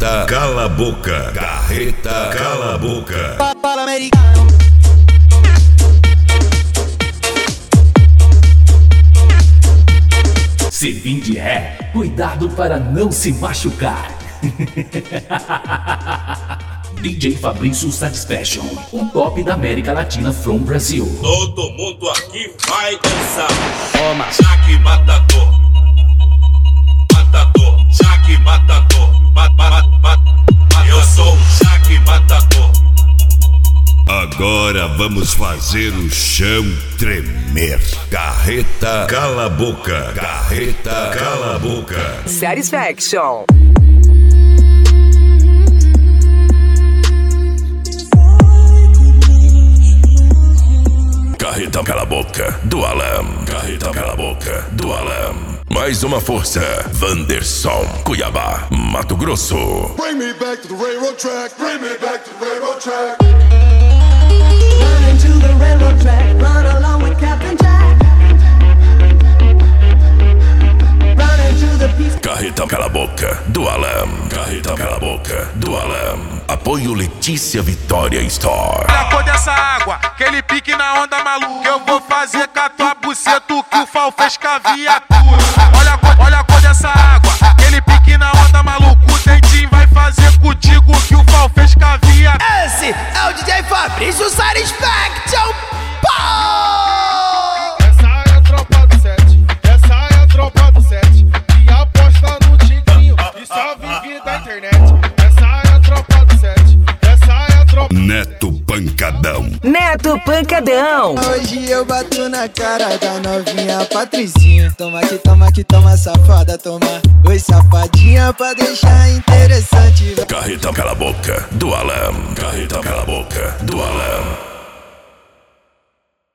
Carreta Cala a Boca. Carreta Cala a Boca. Se vim de ré, cuidado para não se machucar. DJ Fabrício Satisfaction, o top da América Latina from Brasil. Todo mundo aqui vai dançar. Toma, Jaque Matador. Matador, Jaque Matador. Eu sou o Jaque Matador. Agora vamos fazer o chão tremer. Carreta Cala a Boca. Carreta Cala a Boca. Satisfaction. Carreta Cala a Boca do Alam. Carreta Cala a Boca do Alam. Mais uma força. Wanderson, Cuiabá, Mato Grosso. Bring me back to the railroad track. Bring me back to the railroad track. Run into the railroad track. Run along with Captain Jack. Run into the piece. Carreta Cala a Boca do Alam. Carreta Cala a Boca do Alam. Apoio Letícia Vitória Store. Olha a cor dessa água, aquele pique na onda maluca. Eu vou fazer com a tua buceta o que o Fal fez com a viatura. Olha a cor dessa água, aquele pique na onda maluca. O Dentinho vai fazer contigo o que o Fal fez com a viatura. Esse é o DJ Fabrício Satisfaction. Essa é a tropa do 7. Essa é a tropa do 7. Que aposta no Tiquinho e só vive da internet. Essa é a tropa do 7. Essa é a tropa. Neto Pancadão. Neto Pancadão. Hoje eu bato na cara da novinha Patricinha. Toma que toma safada, toma. Oi safadinha pra deixar interessante. Carreta Cala a Boca do Alam. Carreta Cala a Boca do Alam.